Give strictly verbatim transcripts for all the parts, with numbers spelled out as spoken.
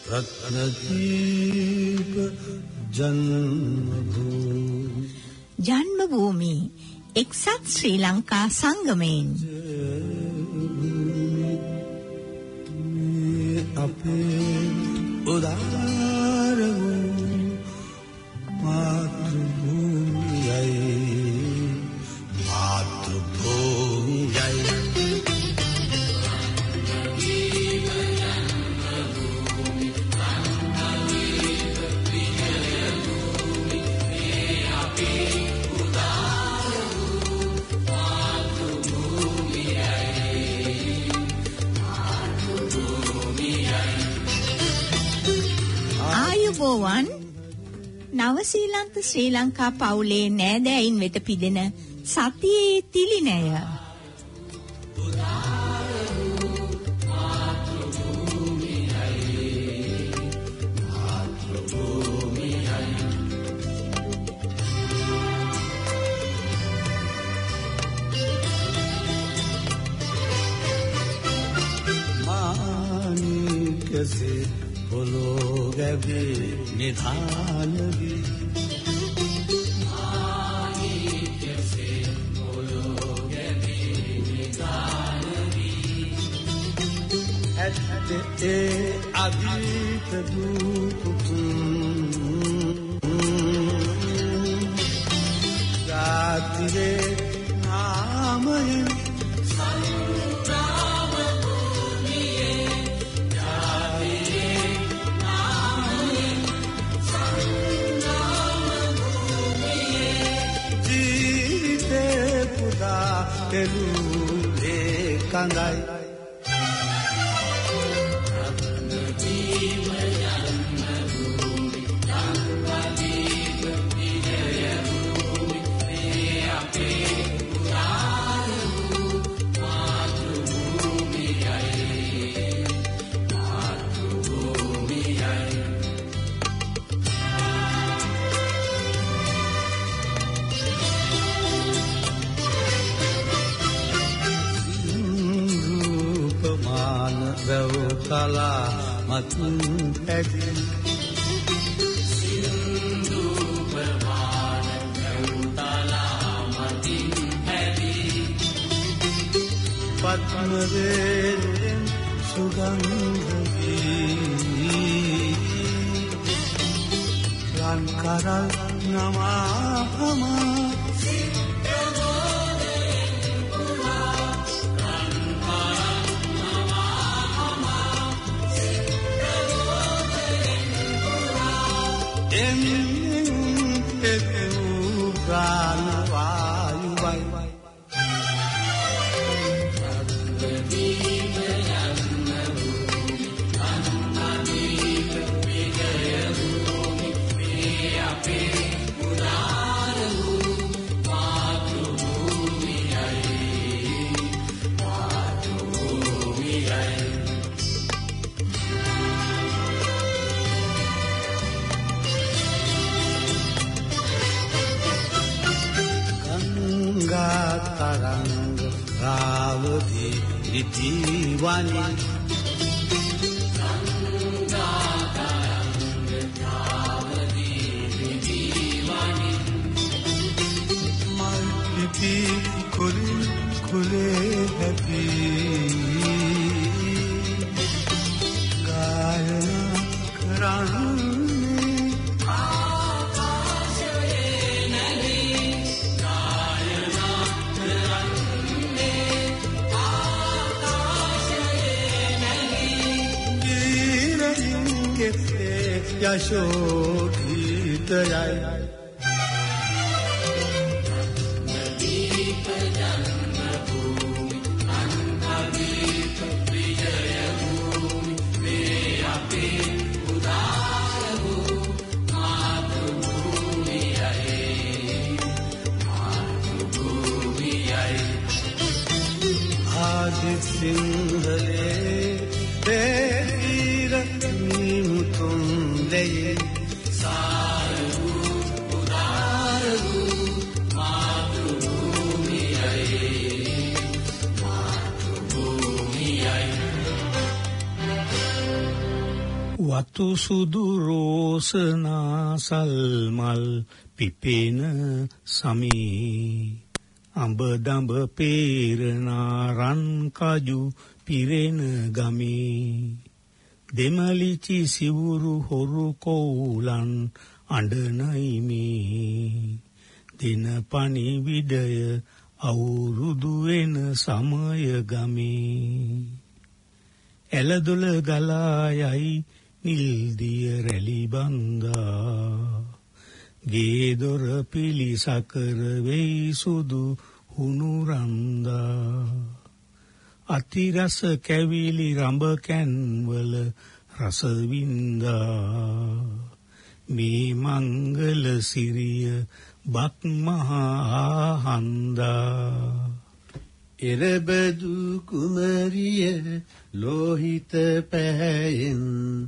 रत्नदीप जन्मभूमि जन्मभूमि එක්සත් ශ්‍රී ලංකා සංගමයෙන් අපේ උදාර වූ මාතෘභූමියයි මාතෘභූමියයි ආයුබෝවන් නවසීලන්ත ශ්‍රී ලංකා පවුලේ නෑදෑයින් වෙත පිදෙන සතියේ තිලිනය මානිකසේ Pologavi nidhanavi Manikase Pologavi nidhanavi Hatte e adita duputum Gatire namaye Pelule kandai Ratnadīpa jannabhūmi Jannadīpa vijayabhūmi Me ape udāravu Mātrubhūmiyai Mātrubhūmiyai Kala matun pedi Sindhu pavana kautala matin pedi Padmaven sugandhavi Rankaral namahama Tarang Ravadi Divani Ganga Tarang Ravadi Divani Malpiti Kule Kule Happy Gayana Karan Yashodhitayai Ratnadīpa jannabhūmi Jannadīpa vijayabhūmi Me ape udāravu Mātrubhūmiyai Mātrubhūmiyai Ādi Singhale Devira Nimutum Leye Sāravu Udāravu Mātrubhūmiyai Mātrubhūmiyai වතු සුදු රෝසනා සල්මල් පිපෙන සමී අඹ දඹ පේරනා රන් කජු පිරෙන ගමේ දෙමලිචි සිවුරු හොරු colon අඬනයි මේ දින පණිවිඩය අවුරුදු වෙන සමය ගමේ එළදොල ගලා යයි නිල් දිය රැලි බන්දා ගේ දොර පිලිසකර වෙයි සුදු හුණු රන්දා අතිරස කැවිලි රඹ කැන්වල රස වින්දා මේ මංගල සිරිය බක් මහා හන්දා එරබදු කුමරිය ලෝහිත පැහැයෙන්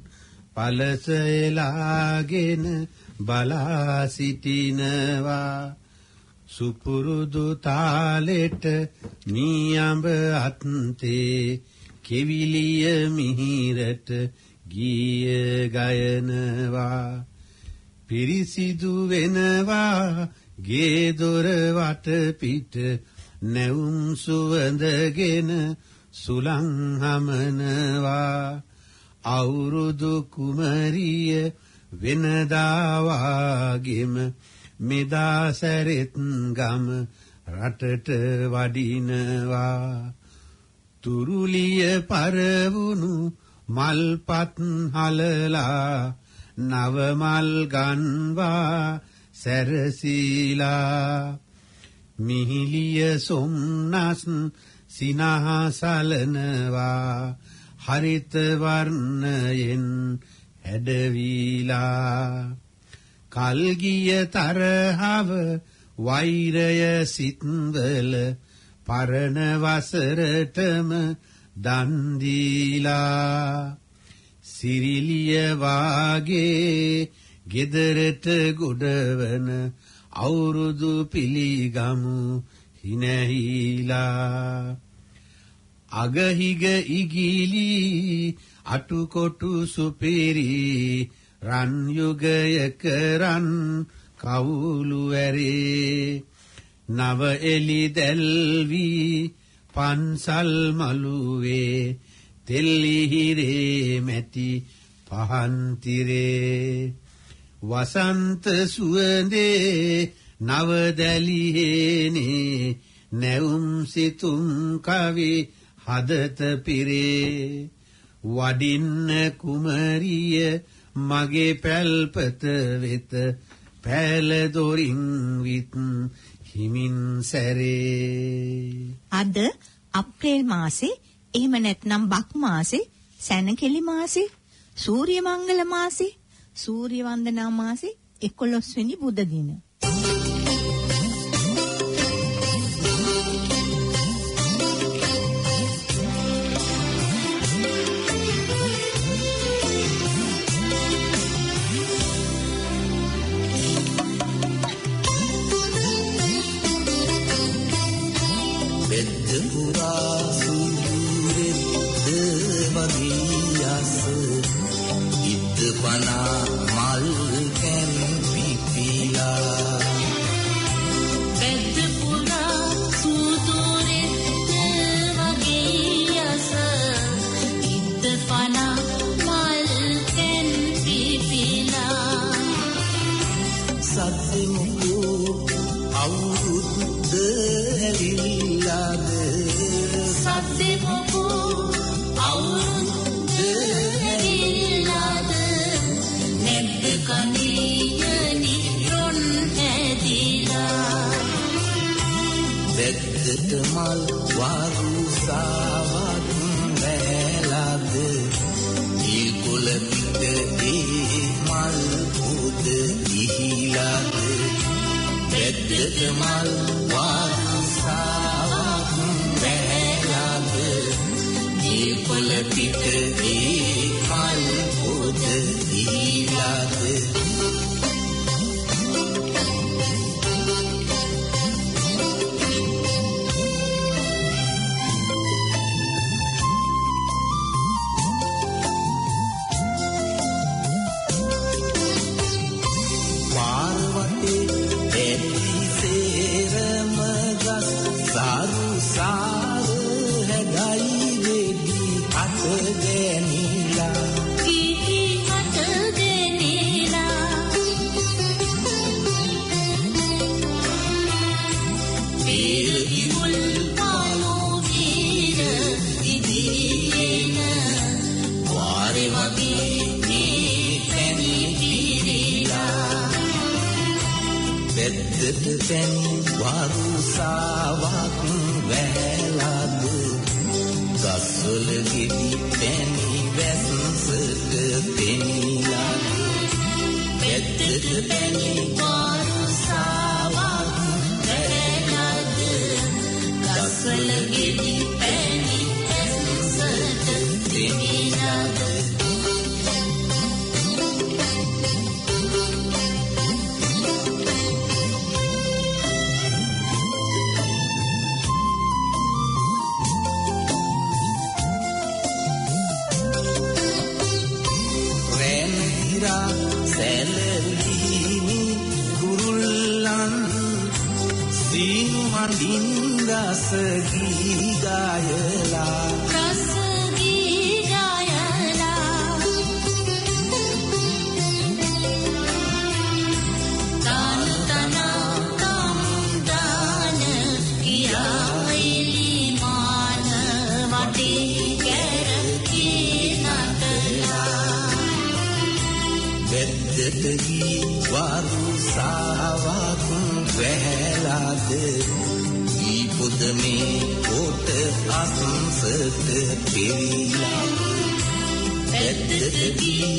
පලසෙලාගෙන බලා සිටිනවා සුපුරුදු තාලෙට නියඹ අත්තේ කෙවිලිය මිහිරට ගීය ගයනවා පිරිසිදු වෙනවා ගේ දොර වට පිට නැවුම් සුවඳගෙන සුලං හමනවා අවුරුදු කුමරිය වෙනදා වාගෙම මෙදා සැරෙත් ගම රටට වඩිනවා තුරුලිය පරවුණු මල්පත් හලලා නව මල් ගන්වා සැරසීලා මිහිලිය සොම්නස් සිනහසලනවා හරිත වර්ණයෙන් හැඩවිලා කල්ගිය තරහව වෛරය සිත්වල පරණ වසරටම දන් දීලා සිරිලිය වාගේ ගෙදරට ගොඩවන අවුරුදු පිළිගමු හිනැහිලා අගහිග ඉගිලි අටුකොටු සුපිරි රන් යුගයක රන් කවුළු ඇරේ නව එලි දැල්වි පන්සල් මළුවේ තෙල්ලිහිරේ මැටි පහන්තිරේ වසන්ත සුවඳේ නවදැලිහේනේ නැවුම් සිතුම් කවි හදත පිරේ වඩින්න කුමරිය මගේ පැල්පත වෙත පැල දොරින් විත් හිමින් සැරේ අද අප්‍රේල් මාසේ එහෙම නැත්නම් බක් මාසේ සැනකෙලි මාසේ සූර්ය මංගල මාසේ සූර්ය වන්දනා මාසේ එකොළොස් වෙනි බුද දින මල් වාරු සාවත් වැලාද ඊකුල පිට ඒ මල් පොද ඉහිලාද වැද්දට මල් වාරු සාවත් වැලාද ඊකුල පිට ඒ මල් පොද ඉහිලාද පැණි වරුසාවක් වැළඳ ගස්වල ගෙඩි පැණි වැස්සට පෙනිලාද වැද්දට පැණි වරුසාවක් වැළඳ ගස්වල ගෙඩි පැණි වැස්සට පෙනිලාද සැලලීනි කුරුල්ලන් සීනු මඳින් රස ගී ගායලා රස ගී ගායලා තාන තනා තම් දාන කියායිලි මාන වටේ කැරකී නටලා වැද්දටගී වරුසාවක් වැළඳ ී පොද මේ කොට අසංසට පෙරිලා වැද්දටගී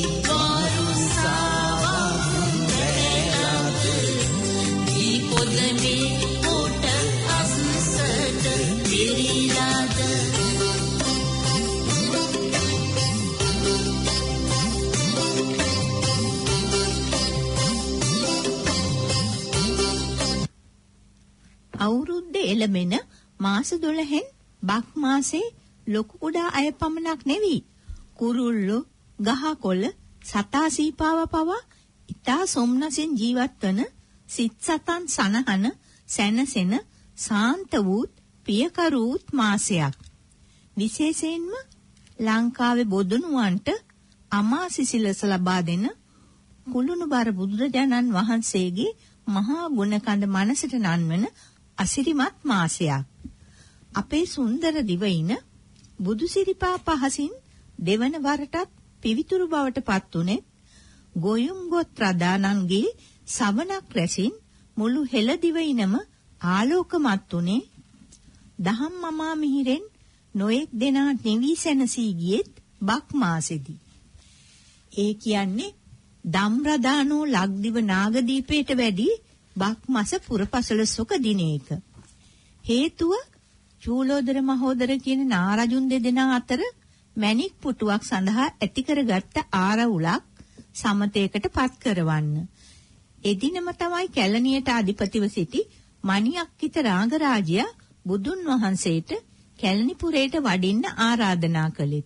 වරුසාවක් වැළඳ ී පොද මේ කොට අසංසට පෙරිලාද අවුරුද්ද එළඹෙන මාස දොළහෙන් බක් මාසේ ලොකු කුඩා අය පමණක් නෙවී කුරුල්ලෝ ගහකොළ සතා සීපාව පවා ඉතා සොම්නසින් ජීවත් වන සිත් සතන් සනහන සැනසෙන සාන්ත වූත් පියකරුත් මාසයක්. විශේෂයෙන්ම ලංකාවේ බොදුනුවන්ට අමා සිසිලස ලබා දෙන කුළුණුබර බුදුරජාණන් වහන්සේගේ මහා ගුණකඳ මනසට නන්වන අසිරිමත් මාසයක්. අපේ සුන්දර දිවයින බුදුසිරිපා පහසින් දෙවන වරටත් පිවිතුරු බවට පත් උනේ ගොයුම් ගොත් රදානන්ගේ සවනක් රැසින් මුළු හෙළ දිවයිනම ආලෝකමත් උනේ දහම් මමා මිහිරෙන් නොඑක් දෙනා නිවි සැනසී ගියෙත් බක් මාසෙදී. ඒ කියන්නේ දම්රදානෝ ලක්දිව නාගදීපයට වැඩි බක් මාස පුරපසළොස්වක දිනයක. හේතුව චූලෝදර මහෝදර කියන නාරජුන් දෙදෙනා අතර මැණික් පුටුවක් සඳහා ඇති කරගත්ත ආරවුලක් සමතේකට පත් කරවන්න. එදිනම තමයි කැලණියට අධිපතිව සිටි මණියක්කිත රාගරාජයා බුදුන් වහන්සේට කැලණිපුරයට වඩින්න ආරාධනා කළේ.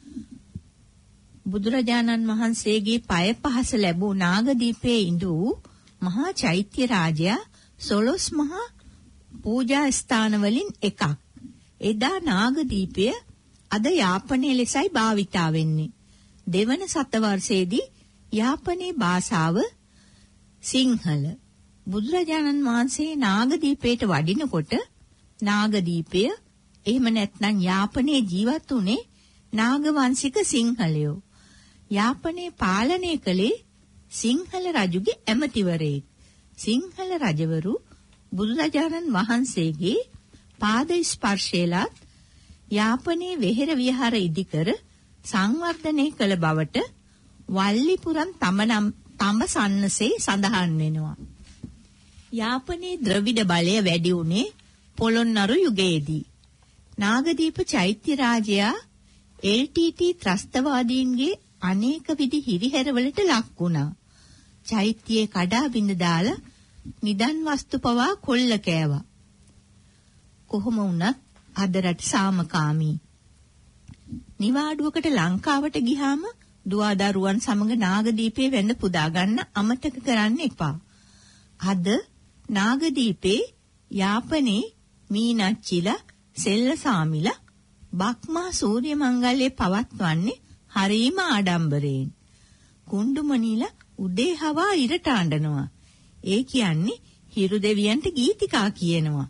බුදුරජාණන් වහන්සේගේ පය පහස ලැබූ නාගදීපයේ ඉඳූ මහා චෛත්‍ය රාජයා සොළොස් මහා පූජා ස්ථාන වලින් එකක්. එදා නාගදීපය අද යාපනයේ ලෙසයි භාවිතා වෙන්නේ. දෙවන සතවර්ෂයේදී යාපනයේ භාෂාව සිංහල. බුදුරජාණන් වහන්සේ නාගදීපයට වඩිනකොට නාගදීපය එහෙම නැත්නම් යාපනයේ ජීවත් වුනේ නාගවංශික සිංහලයෝ. යාපනයේ පාලනය කළේ සිංහල රජුගේ ඇමතිවරයෙක්. සිංහල රජවරු බුදුරජාණන් වහන්සේගේ පාද ස්පර්ශයලත් යාපනයේ වෙහෙර විහාර ඉදිකර සංවර්ධනය කළ බවට වල්ලිපුරන් තමනම් තඹ සන්නසේ සඳහන් වෙනවා. යාපනයේ ද්‍රවිඩ බලය වැඩි වුණේ පොළොන්නරු යුගයේදී. නාගදීප චෛත්‍ය රාජයා එල් ටී ටී ත්‍රස්තවාදීන්ගේ අනේක විධි හිරිහැරවලට ලක් වුණා. චෛත්‍යයේ කඩා බිඳ දාලා නිදන් වස්තු පවා කොල්ල කෑවා. කොහොම වුණත් අද රට සාමකාමී. නිවාඩුවකට ලංකාවට ගියාම දුවදරුවන් සමග නාගදීපේ වැඳ පුදා ගන්න අමතක කරන්න එපා. අද නාගදීපේ යාපනයේ මීනච්චිලා සෙල්ලසාමිලා බක්මා සූර්ය මංගල්‍යය පවත්වන්නේ හරීම ආඩම්බරයෙන්. කුණ්ඩුමණිලා උදේ හවා ඉරට අඬනවා. ඒ කියන්නේ හිරු දෙවියන්ට ගීතිකා කියනවා.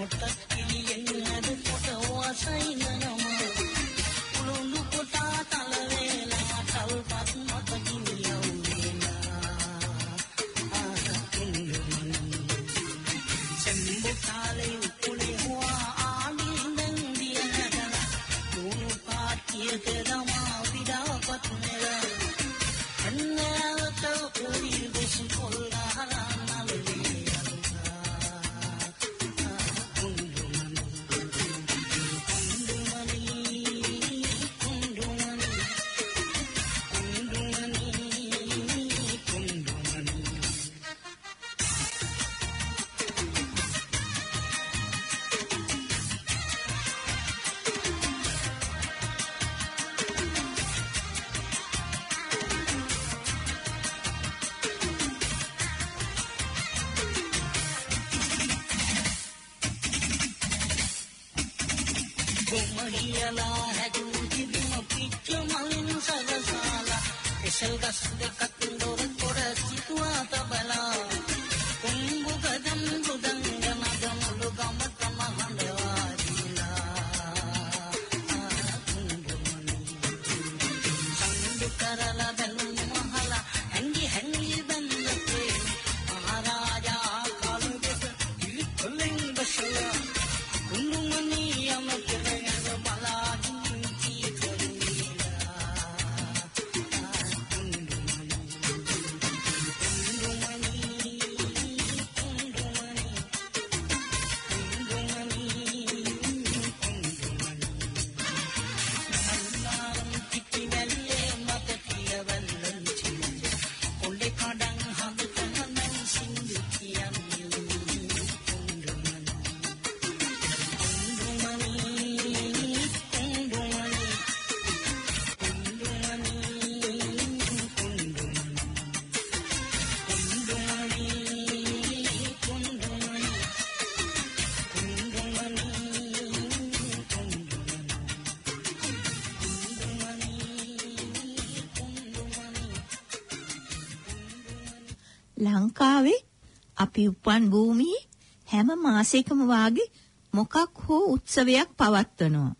ලංකාවේ අපි උපන් භූමියේ හැම මාසයකම වාගේ මොකක් හෝ උත්සවයක් පවත්වනවා.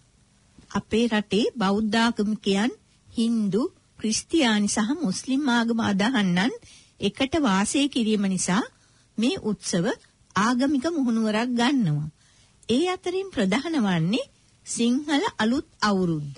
අපේ රටේ බෞද්ධ ආගමිකයන්, Hindu, ක්‍රිස්තියානි සහ මුස්ලිම් ආගම අදහන්නන් එකට වාසය කිරීම නිසා මේ උත්සව ආගමික මුහුණුවරක් ගන්නවා. ඒ අතරින් ප්‍රධාන වන්නේ සිංහල අලුත් අවුරුද්ද.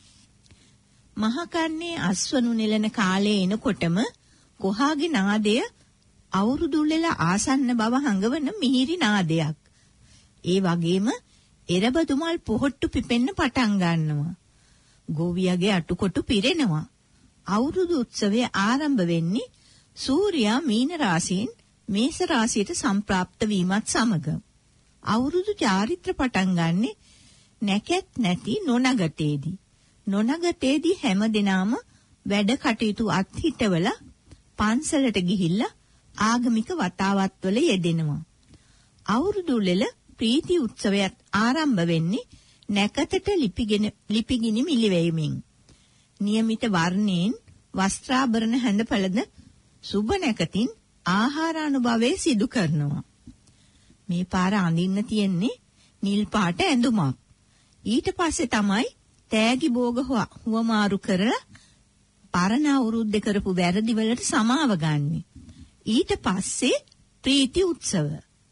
මහකන්නේ අස්වනු නෙලන කාලේ එනකොටම කොහාගේ නාදය අවුරුදු ලෙල ආසන්න බව හඟවන මිහිරි නාදයක්. ඒ වගේම එරබදුමල් පොහොට්ටු පිපෙන්න පටන් ගන්නවා. ගෝවියගේ අටුකොටු පිරෙනවා. අවුරුදු උත්සවය ආරම්භ වෙන්නේ සූර්යයා මීන රාශියෙන් මේස රාශියට සම්ප්‍රාප්ත වීමත් සමග. අවුරුදු චාරිත්‍ර පටන් ගන්නේ නැකත් නැති නොනගතේදී. නොනගතේදී හැමදෙනාම වැඩ කටයුතු අත්හිටවල පන්සලට ගිහිල්ලා ආගමික වතාවත්වල යෙදෙනවා. අවුරුදු ලෙල ප්‍රීති උත්සවයත් ආරම්භ වෙන්නේ නැකතට ලිපිගෙන ලිපිගිනි මිලිවැයමින්. નિયમિત වර්ණයෙන් වස්ත්‍රාභරණ හැඳපළද සුබ නැකතින් ආහාරානුභවයේ සිදු කරනවා. මේ පාර අඳින්න තියෙන්නේ නිල් පාට ඇඳුමක්. ඊට පස්සේ තමයි තෑගි භෝග හුවමාරු කරලා පරණ අවුරුද්ද කරපු වැරදි වලට සමාව ගන්න. ඊට පස්සේ ප්‍රීති උත්සව.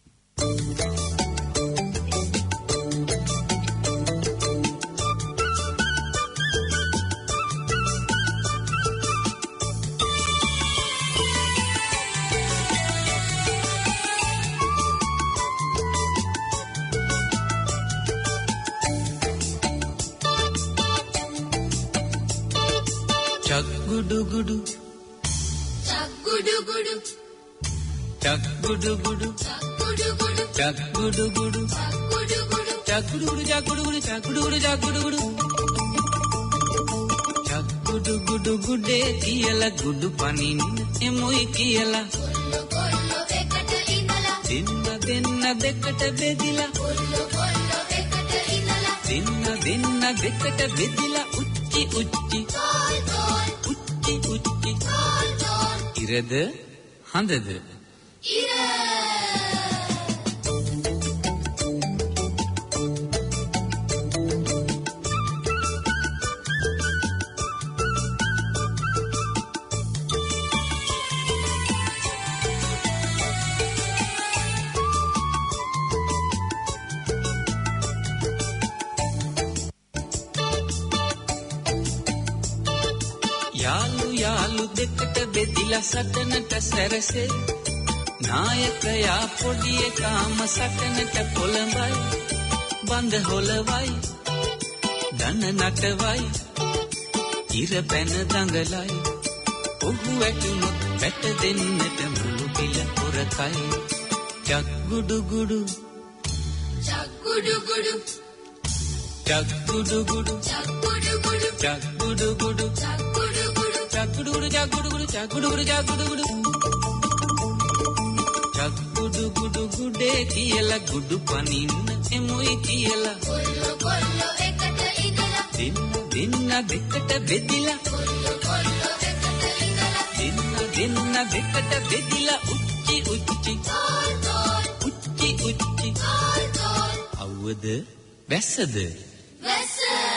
Gudu gudu, chak gudu gudu, chak gudu gudu, chak gudu gudu, chak gudu gudu, chak gudu gudu, chak gudu gudu, chak gudu gudu, chak gudu gudu, chak gudu gudu gude kiyala gudu panin emoi kiyala. Kollo kollo ekata indala, dinna dinna dekata bedila. Kollo kollo ekata indala, dinna dinna dekata bedila uchchi uchchi. Kol kol. උච්චි ඉරද හඳද ඉර දෙකට බෙදිලා සටනට සැරසේ නායකයා පොඩි එකාම සටනට පොළඹයි බඳ හොලවයි දන නටවයි ඉර පැන දඟලයි ඔහු ඇතුණු පැට දෙන්නට මුළු පිළ පොරකයි චක් ගුඩු ගුඩු චක් ගුඩු ගුඩු චක් ගුඩු ගුඩු චක් ගුඩු ගුඩු චක් ගුඩු ගුඩු චක් ගුඩු ගුඩු චක් ගුඩු ගුඩු චක් ගුඩු ගුඩු චක් ගුඩු ගුඩු චක් ගුඩු ගුඩු චක් ගුඩු ගුඩු ගුඩේ කියලා ගුඩු පනින්න එමුයි කියලා කොල්ලෝ කොල්ලෝ එකට ඉඳලා දින්න දින්න දෙකට බෙදිලා කොල්ලෝ කොල්ලෝ එකට ඉඳලා දින්න දින්න දෙකට බෙදිලා උච්චි උච්චි තෝල් තෝල් උච්චි උච්චි තෝල් තෝල් අවුවද වැස්සද වැස්ස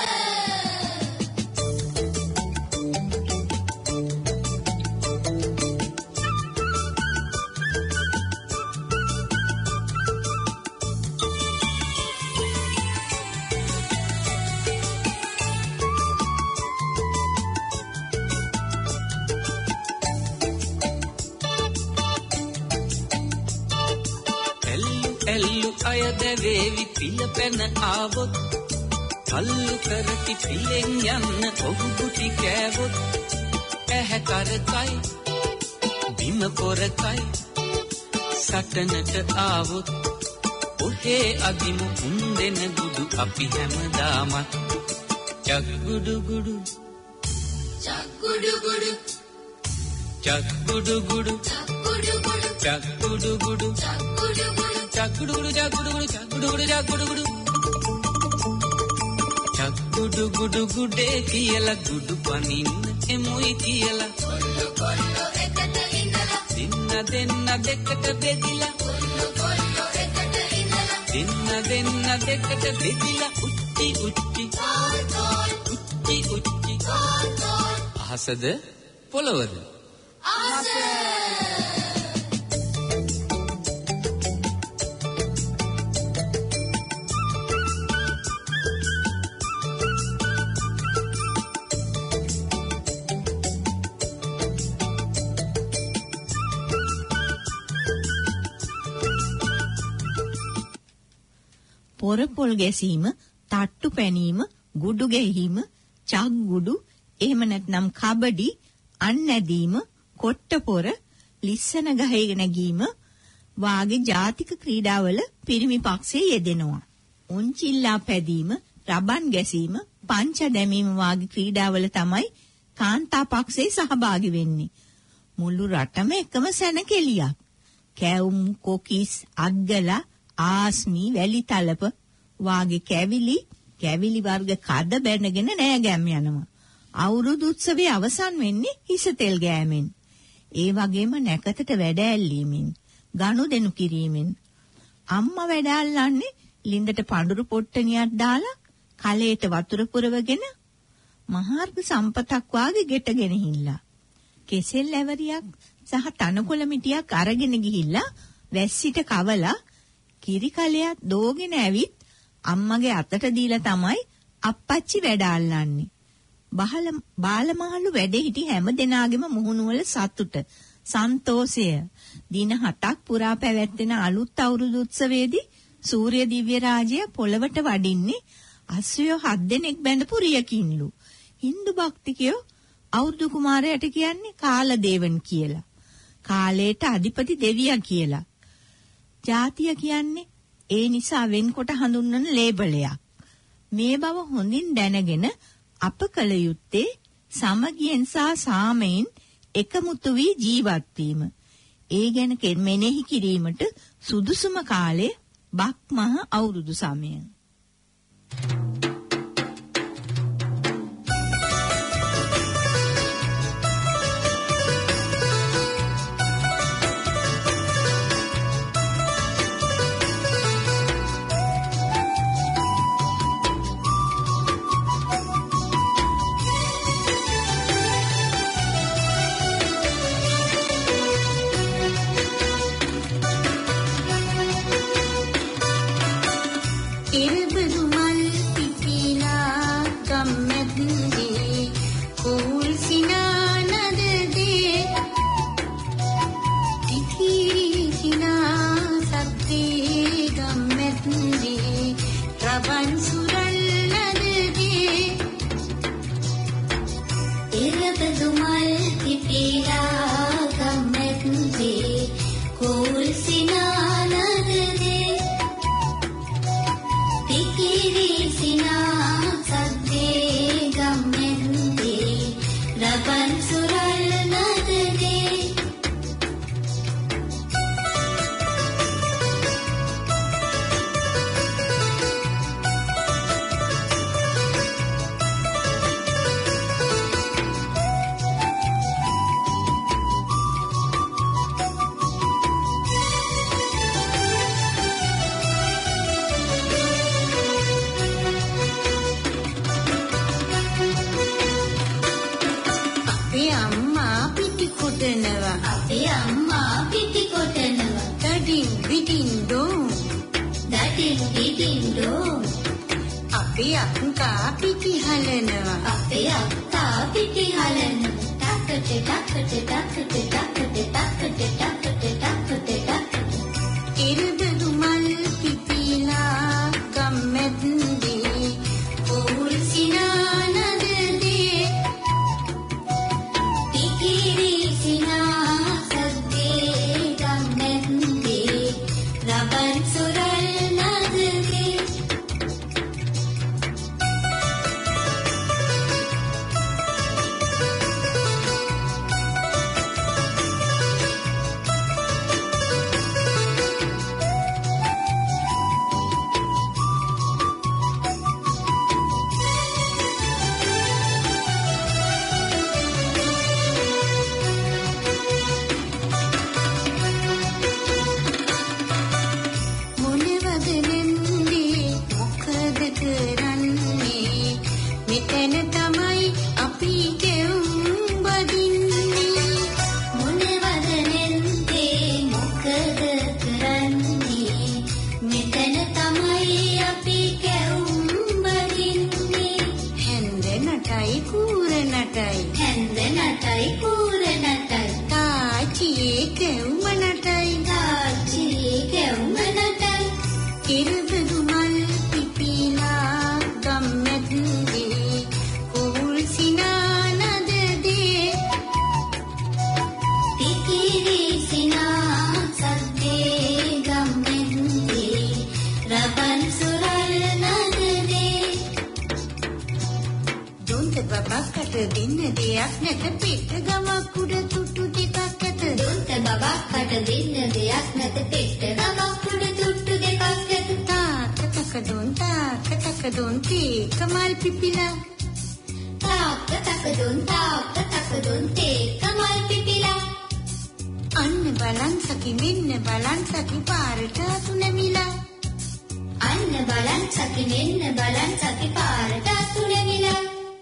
අයදවේවි පිළ පැන ආවොත් කල්ලු කරති පිළෙන් යන්න ඔහු ගුටි කෑවොත් ඇහැ කරකයි බිම පොරකයි සටනට ආවොත් ඔහේ අදිමු උන් දෙන ගුඩු අපි හැමදාමත් චක් ගුඩු ගුඩු චක් ගුඩු ගුඩු චක් ගුඩු ගුඩු චක් ගුඩු ගුඩු චක් ගුඩු ගුඩු චක් ගුඩු ගුඩු චක්කුඩු චක්කුඩු චක්කුඩු චක්කුඩු චක්කුඩු ගුඩු ගුඩේ කියලා ගුඩු පනින්න එමුයි කියලා කොල්ලෝ කොල්ලෝ එකට ඉඳලා දින්න දෙන්න දෙකට බෙදිලා කොල්ලෝ කොල්ලෝ එකට ඉඳලා දින්න දෙන්න දෙකට බෙදිලා උච්චි උච්චි තෝල් තෝල් උච්චි උච්චි තෝල් තෝල් අහසද පොළවද අහස පොර පොල් ගැසීම, තට්ටු පැනීම, ගුඩු ගැහිම, චක් ගුඩු, එහෙම නැත්නම් කබඩි, අන්නැදීම, කොට්ට පොර, ලිස්සන ගහේ නැගීම වාගේ ජාතික ක්‍රීඩාවල පිරිමි පක්ෂයේ යෙදෙනවා. උන්චිල්ලා පැදීම, රබන් ගැසීම, පංච දැමීම වාගේ ක්‍රීඩාවල තමයි කාන්තා පක්ෂයේ සහභාගී වෙන්නේ. මුළු රටම එකම සැනකෙලියක්. කැවුම්, කොකිස්, අග්ගලා, ආස්මි, වැලිතලප වාගේ කැවිලි කැවිලි වර්ග කඩ බැනගෙන නෑගෑම් යනවා. අවුරුදු උත්සවයේ අවසන් වෙන්නේ හිස තෙල් ගෑමෙන්. ඒ වගේම නැකතට වැඩ ඇල්ලීමෙන්, ගනුදෙනු කිරීමෙන්. අම්මා වැඩ අල්ලන්නේ ලින්දට පඳුරු පොට්ටනියක් දාලා කලයට වතුර පුරවගෙන මහාර්ග සම්පතක් වාගේ ගෙටගෙන හිල්ලා. කෙසෙල් ඇවරියක් සහ තනකොළ මිටියක් අරගෙන ගිහිල්ලා වැස්සිට කවලා කිරි කලයක් දෝගෙන ඇවිත් අම්මගේ අතට දීලා තමයි අප්පච්චි වැඩ අල්ලන්නේ. බහල බාලමහලු වැඩ හිටි හැම දෙනාගේම මුහුණුවල සතුට, සන්තෝෂය. දින හතක් පුරා පැවැත්වෙන අලුත් අවුරුදු උත්සවයේදී සූර්ය දිව්‍ය රාජය පොළවට වඩින්නේ අශ්වයෝ හත් දෙනෙක් බැඳපු රියකින්ලු. Hindu භක්තිකයෝ අවුරුදු කුමාරයාට කියන්නේ කාලදේවන් කියලා. කාලයට අධිපති දෙවියා කියලා. ජාතිය කියන්නේ ඒ නිසා වෙන්කොට හඳුන්වන ලේබලයක්. මේ බව හොඳින් දැනගෙන අප කළ යුත්තේ සමගියෙන් සහ සාමයෙන් එකමුතු වී ජීවත් වීම. ඒ ගැන මෙනෙහි කිරීමට සුදුසුම කාලය බක් මහ අවුරුදු සමය. ඉරබදු මල් අම්මා පිටි කොටනවා. දඩින් විඩින් ඩෝ දඩින් විඩින් ඩෝ අපේ අක්කා පිටි හලනවා. අපේ අක්කා පිටි හලනවා. ටකට ටකට ටකට ටකට ටකට ටකට ටකට ටකට ඉරබදු මල් පිපිලා ගම්මැද්දේ පොල් සිනානදේ පිකිරි සිනා සද්දේ ගම්මැද්දේ රබන් සුරල් නදේ දෙන්න දෙයක් නැත පිට ගමක් උඩ තුට්ටු ටිකක් ඇත. දුන්ත බබක්කට දෙන්න දෙයක් නැත පිට ගමක් උඩ තුට්ටු දෙකක් ඇත. තාක තක දුන් තාක තක දුන් තේක මල් පිපිලා. තාක තක දුන් තාක තක දුන් තේක මල් පිපිලා. අන්න බලන් සකි මෙන්න බලන් සකි පාරට තුනමිලා. අන්න බලන් සකි මෙන්න බලන් සකි පාරට තුනමිලා.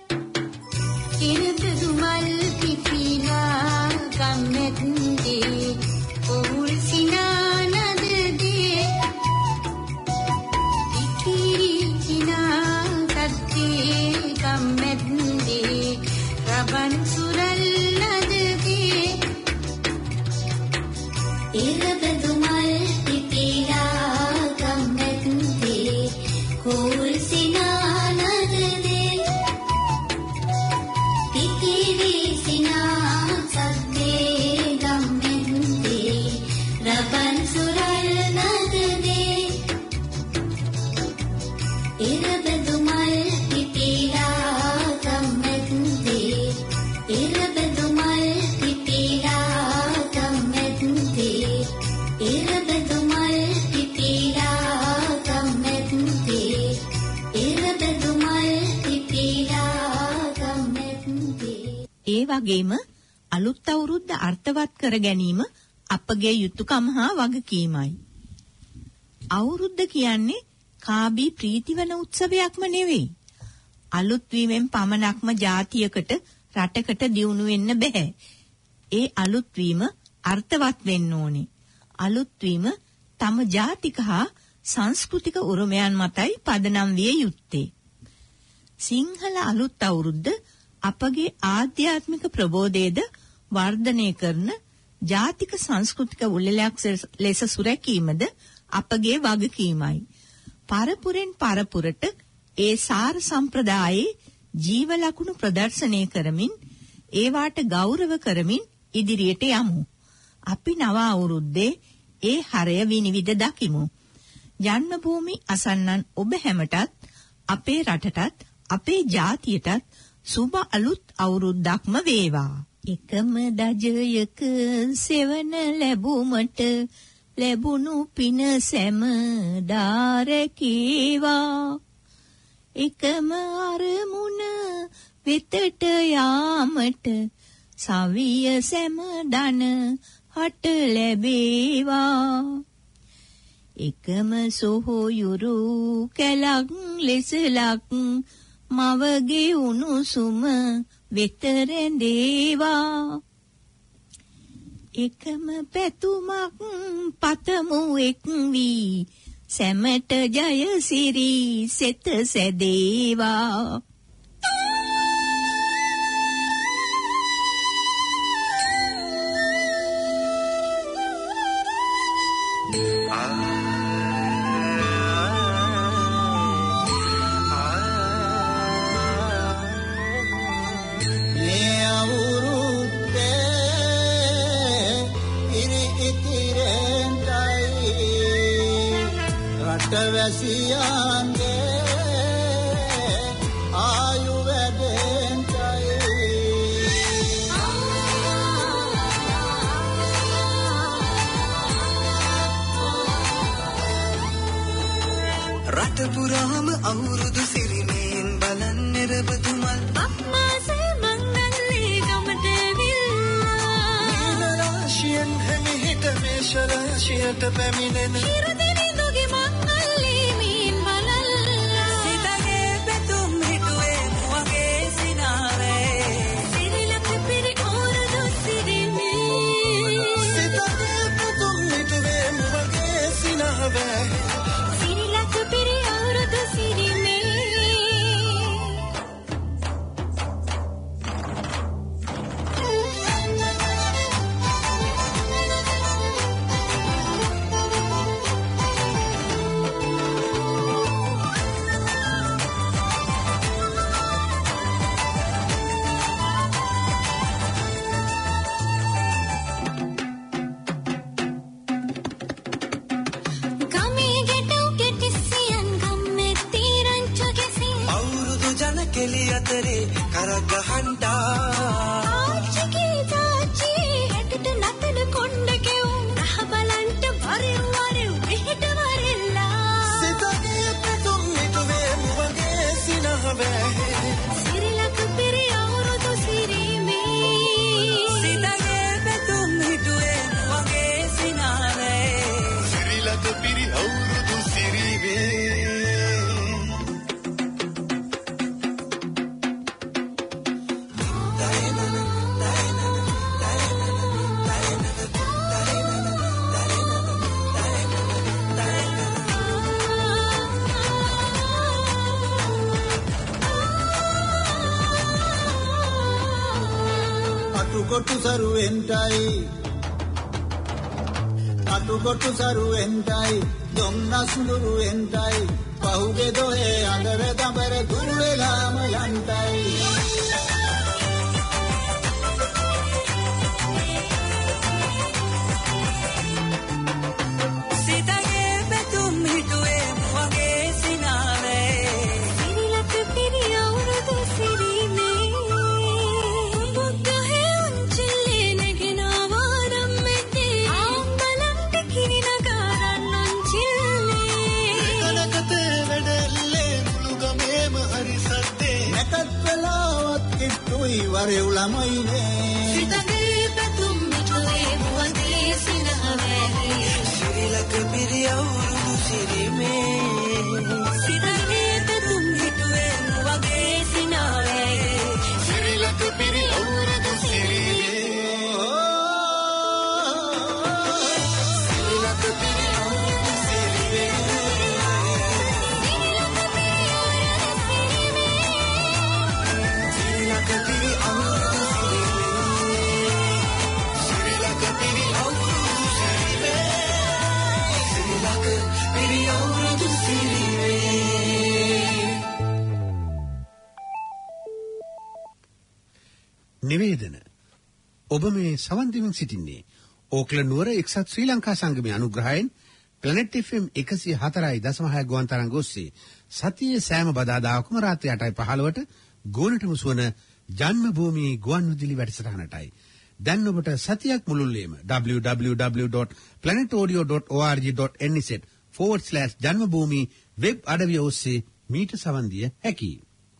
ඉරබදු මල් පිපිලා ගම්මැද්දේ පොල් සිනානදේ ඉකිරි සිනා සද්දේ ගම්මැද්දේ රබන් සුරල් නදේ. ඉරබදු මල් පිපිලා ගම්මැද්දේ පොල් සිනානදේ පිකිරි සිනා සද්දේ ගම්මැද්දේ රබන් සුරල් නදේ. ඉරබදු මල් පිපිලා ගම්මැද්දේ ඉරබදු මල් පිපිලා ගම්මැද්දේ ඉරබදු මල් පිපිලා ගම්මැද්දේ ඉරබදු මල් පිපිලා ගම්මැද්දේ. ඒ වගේම අලුත් අවුරුද්ද අර්ථවත් කර ගැනීම අපගේ යුතුයකම හා වගකීමයි. අවුරුද්ද කියන්නේ කාබී ප්‍රීතිවන උත්සවයක්ම නෙවෙයි. අලුත් වීමෙන් පමණක්ම ජාතියකට රටකට දියුණු වෙන්න බෑ. ඒ අලුත් වීම අර්ථවත් වෙන්න ඕනේ. අලුත් වීම තම ජාතික හා සංස්කෘතික උරුමයන් මතයි පදනම් විය යුත්තේ. සිංහල අලුත් අවුරුද්ද අපගේ ආධ්‍යාත්මික ප්‍රබෝධයද වර්ධනය කරන ජාතික සංස්කෘතික උළෙලයක් ලෙස සුරැකීමද අපගේ වගකීමයි. පරපුරෙන් පරපුරට ඒ සාර සම්ප්‍රදායේ ජීව ලකුණු ප්‍රදර්ශනය කරමින් ඒවාට ගෞරව කරමින් ඉදිරියට යමු. අපි නව අවුරුද්දේ ඒ හරය විනිවිද දකිමු. ජන්මභූමි අසන්නන් ඔබ හැමටත් අපේ රටටත් අපේ ජාතියටත් සුබ අලුත් අවුරුද්දක්ම වේවා. එකම දජයක සෙවන ලැබුමට ලැබුණු පින සැම දාරකීවා. එකම අරමුණ වෙතට යාමට සවිය සැම දන හට ලැබේවා. එකම සොහොයුරු කැලක් ලෙසලක් මවගේ උණුසුම වෙත රැඳේවා. එකම පැතුමක් පතමු එක් වී සැමට ජය සිරි සෙත සැදේවා. වැසියන්ගේ ආයු වැඩෙන්ටයි රට පුරාම අවුරුදු සිරිමෙන් බලන් නිරබදුමල් අම්මාසේ මංගල්ලේ ගමට විල්ලා නීල රාශියෙන් හැමිහිට මේෂ රාශියට පැමිණෙන හිරදිනි දුගේ මංගල්ලේ මීන් බලල්ලා සිතගේ පැතුම් හිටුවේ මුවගේ සිනාවේ සිරිලක පිරි ඕරදු සිරිමේ සිතගේ පැතුම් හිටුවේ මුවගේ සිනාවේ සිරිලක පිරි ඕරදු සිරිමේ කොටු සරුවෙන්ටයි අතු කොටු සරුවෙන්ටයි දුම්නස් නුරුවෙන්ටයි පහුගේ දොහේ අඳර දඹර දුර වෙලාම යන්ටයි සිතගේ පැතුම් හිටුවේ මුවගේ සිනාවේ සිරිලක පිරි අවුරුදු සිරිමේ වරේ උලමයිනේ සිතගේ පැතුම් මිටුවේ මුවගේ සිනාවේ සිරිලක පිරි අවුරුදු සිරිමේ සිතගේ පැතුම් මිටුවේ මුවගේ සිනාවේ සිරිලක පිරි අවුරුදු සිරිමේ සිරිලක පිරි අවුරුදු සිරිමේ සිරිලක පිරි නිවේදන ඔබ මේ සවන් දෙමින් සිටින්නේ ඕක්ලන්ඩ් නුවර එක්සත් ශ්‍රී ලංකා සංගමයේ අනුග්‍රහයෙන් ප්ලැනට් එෆ් එම් එකසිය හතරයි දශම හය ගුවන් තරංග ඔස්සේ සතියේ සෑම බදාදාකම රාත්‍රී අටයි පහළොවට ගෝනටම සුවන ජන්මභූමි ගුවන් විදුලි වැඩසටහනටයි. දැන් ඔබට සතියක් මුළුල්ලේම w w w dot planet audio dot org dot n z forward slash Janmabhoomi web අඩවිය ඔස්සේ මීට සවන් දිය හැකියි.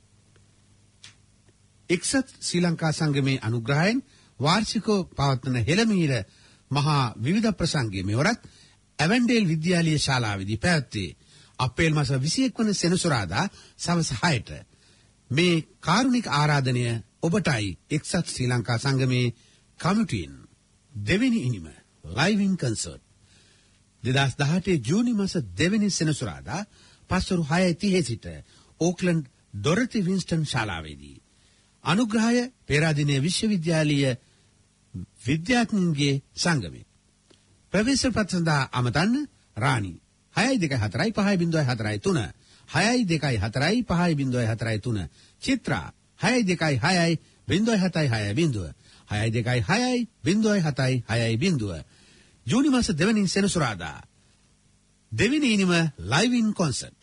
එක්සත් ශ්‍රී ලංකා සංගමේ අනුග්‍රහයෙන් වාර්ෂිකව පවත්වන හෙළමීර මහා විවිධ ප්‍රසංගයේ මෙවරත් ඇවන්ඩේල් විද්‍යාලීය ශාලාවේදී පැවැත්වේ අප්‍රේල් මාස විසිඑක වන සෙනසුරාදා සවස් හයට. මේ කාරුණික ආරාධනය ඔබටයි එක්සත් ශ්‍රී ලංකා සංගමේ කමිටුවෙන්. දෙවෙනි ඉනිම live in concert දෙදාස් දහඅටේ ජූනි මාස දෙවෙනි සෙනසුරාදා පස්වරු හය තිහේ සිට ඕක්ලන්ඩ් ඩොරති වින්ස්ටන් ශාලාවේදී අනුග්‍රහය පේරාදෙණිය විශ්වවිද්‍යාලීය විද්‍යාඥයින්ගේ සංගමය. ප්‍රවේශ පත්‍ර සඳහා අමතන්න රාණි හයයි දෙකයි හතරයි පහයි බිංදුවයි හතරයි තුන හයයි දෙකයි හතරයි පහයි බිංදුවයි හතරයි තුන චිත්‍රා හයයි දෙකයි හයයි බිංදුවයි හතයි හයයි බිංදුව හයයි දෙකයි හයයි බිංදුවයි හතයි හයයි බිංදුව ජූනි මාස දෙවෙනි සෙනසුරාදා දෙවෙනි ඉනිම live in concert.